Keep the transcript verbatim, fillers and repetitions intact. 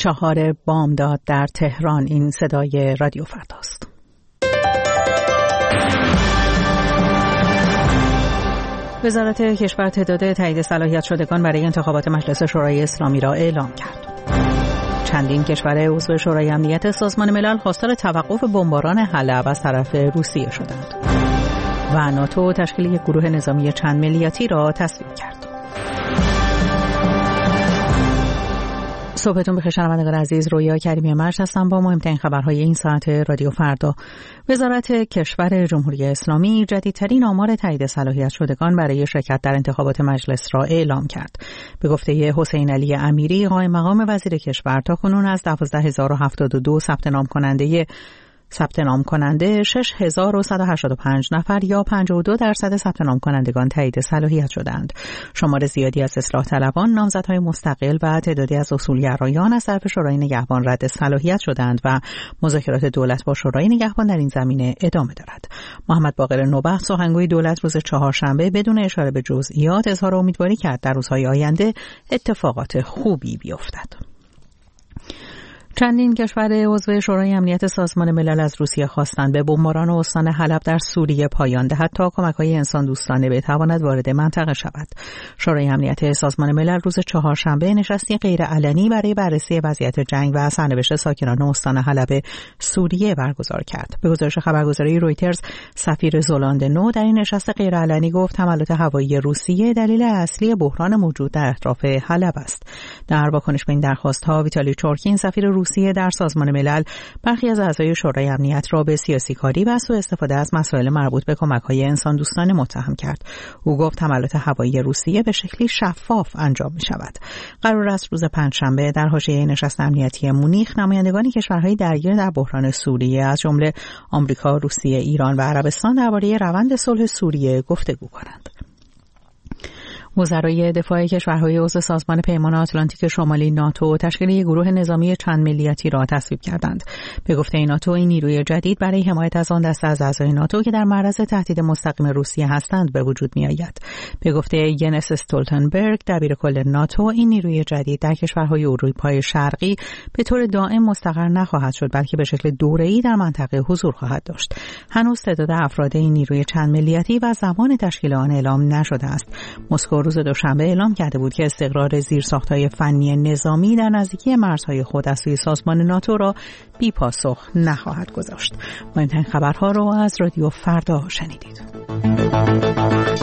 چهار بامداد در تهران. این صدای رادیو فرداست. وزارت کشور تعداد تایید صلاحیت شدگان برای انتخابات مجلس شورای اسلامی را اعلام کرد. چندین کشور عضو شورای امنیت سازمان ملل خواستار توقف بمباران حلب از طرف روسیه شدند و ناتو تشکیل یک گروه نظامی چند ملیتی را تصویب کرد. صبحتون بخیر شنوندگان عزیز، رویا کریمی مرج هستم با مهمترین خبرهای این ساعت رادیو فردا. وزارت کشور جمهوری اسلامی جدیدترین آمار تایید صلاحیت شدگان برای شرکت در انتخابات مجلس را اعلام کرد. به گفته حسین علی امیری، قائم مقام وزیر کشور، تاکنون از دوازده هزار و هفتاد و دو ثبت نام کننده ثبت نام کننده شش هزار و صد و هشتاد و پنج نفر یا پنجاه و دو درصد ثبت نام کنندگان تایید صلاحیت شدند. شمار زیادی از اصلاح طلبان، نامزدهای مستقل و تعدادی از اصولگرایان از طرف شورای نگهبان رد صلاحیت شدند و مذاکرات دولت با شورای نگهبان در این زمینه ادامه دارد. محمد باقر نوبخت، سخنگوی دولت، روز چهارشنبه بدون اشاره به جزئیات اظهار امیدواری کرد در روزهای آینده اتفاقات خوبی بیفتد. چندین کشور عضو شورای امنیت سازمان ملل از روسیه خواستند به بمباران استان حلب در سوریه پایان دهد تا کمک‌های انسان دوستانه بتواند وارد منطقه شود. شورای امنیت سازمان ملل روز چهارشنبه نشستی غیرعلنی برای بررسی وضعیت جنگ و سرنوشت ساکنان استان حلب سوریه برگزار کرد. به گزارش خبرگزاری رویترز، سفیر زولاند نو در این نشست غیرعلنی گفت حملات هوایی روسیه دلیل اصلی بحران موجود در اطراف حلب است. در واکنش به این درخواست‌ها، ویتالی چورکین، سفیر روسیه در سازمان ملل، برخی از اعضای شورای امنیت را به سیاسی کاری و سوء استفاده از مسائل مربوط به کمک‌های انسان دوستانه متهم کرد. او گفت حملات هوایی روسیه به شکلی شفاف انجام می‌شود. قرار است روز پنجشنبه در حاشیه نشست امنیتی مونیخ نمایندگان کشورهای درگیر در بحران سوریه از جمله آمریکا، روسیه، ایران و عربستان درباره روند صلح سوریه گفتگو کنند. وزرای دفاع کشورهای عضو سازمان پیمان آتلانتیک شمالی ناتو تشکیل یک گروه نظامی چند ملیتی را تصویب کردند. به گفته ناتو، این نیروی جدید برای حمایت از آن دسته از اعضای ناتو که در معرض تهدید مستقیم روسیه هستند به وجود می‌آید. به گفته ینس استولتنبرگ، دبیرکل ناتو، این نیروی جدید در کشورهای اروپای شرقی به طور دائم مستقر نخواهد شد، بلکه به شکل دوره‌ای در منطقه حضور خواهد داشت. هنوز تعداد افراد این نیروی چند ملیتی و زمان تشکیل آن اعلام نشده است. مسکو روز دوشنبه اعلام کرده بود که استقرار زیرساخت‌های فنی نظامی در نزدیکی مرزهای خود از سوی سازمان ناتو را بی پاسخ نخواهد گذاشت. مهمترین خبرها را از رادیو فردا شنیدید.